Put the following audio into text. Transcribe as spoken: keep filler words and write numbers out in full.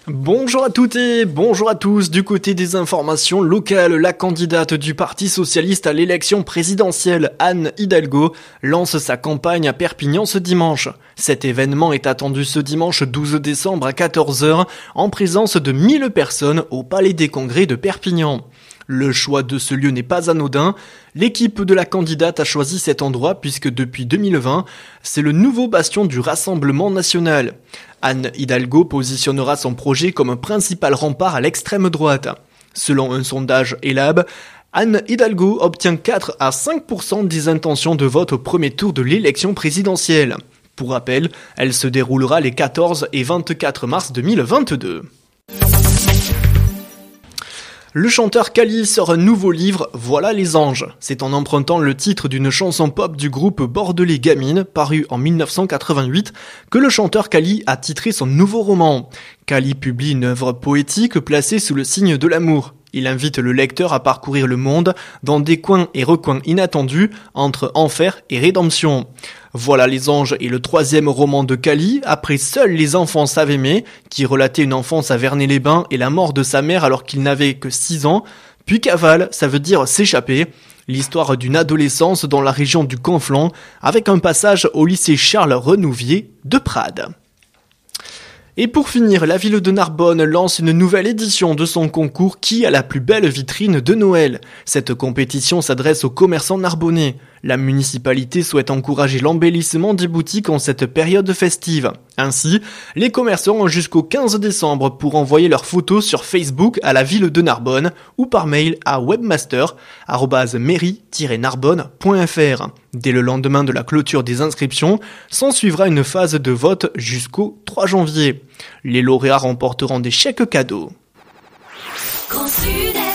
Bonjour à toutes et bonjour à tous. Du côté des informations locales, la candidate du Parti Socialiste à l'élection présidentielle, Anne Hidalgo, lance sa campagne à Perpignan ce dimanche. Cet événement est attendu ce dimanche douze décembre à quatorze heures en présence de mille personnes au Palais des Congrès de Perpignan. Le choix de ce lieu n'est pas anodin. L'équipe de la candidate a choisi cet endroit puisque depuis deux mille vingt, c'est le nouveau bastion du Rassemblement national. Anne Hidalgo positionnera son projet comme principal rempart à l'extrême droite. Selon un sondage Elab, Anne Hidalgo obtient quatre à cinq pour cent des intentions de vote au premier tour de l'élection présidentielle. Pour rappel, elle se déroulera les quatorze et vingt-quatre mars deux mille vingt-deux. Le chanteur Kali sort un nouveau livre, Voilà les anges. C'est en empruntant le titre d'une chanson pop du groupe bordelais Gamine, paru en dix-neuf cent quatre-vingt-huit, que le chanteur Kali a titré son nouveau roman. Kali publie une œuvre poétique placée sous le signe de l'amour. Il invite le lecteur à parcourir le monde dans des coins et recoins inattendus entre enfer et rédemption. Voilà les anges est le troisième roman de Kali, après Seuls les enfants savent aimer, qui relatait une enfance à Vernet-les-Bains et la mort de sa mère alors qu'il n'avait que six ans, puis Cavale, ça veut dire s'échapper, l'histoire d'une adolescence dans la région du Conflent, avec un passage au lycée Charles Renouvier de Prades. Et pour finir, la ville de Narbonne lance une nouvelle édition de son concours Qui a la plus belle vitrine de Noël. Cette compétition s'adresse aux commerçants narbonnais. La municipalité souhaite encourager l'embellissement des boutiques en cette période festive. Ainsi, les commerçants ont jusqu'au quinze décembre pour envoyer leurs photos sur Facebook à la ville de Narbonne ou par mail à webmaster arobase mairie tiret narbonne point f r. Dès le lendemain de la clôture des inscriptions, s'ensuivra une phase de vote jusqu'au trois janvier. Les lauréats remporteront des chèques cadeaux. Grand Sud.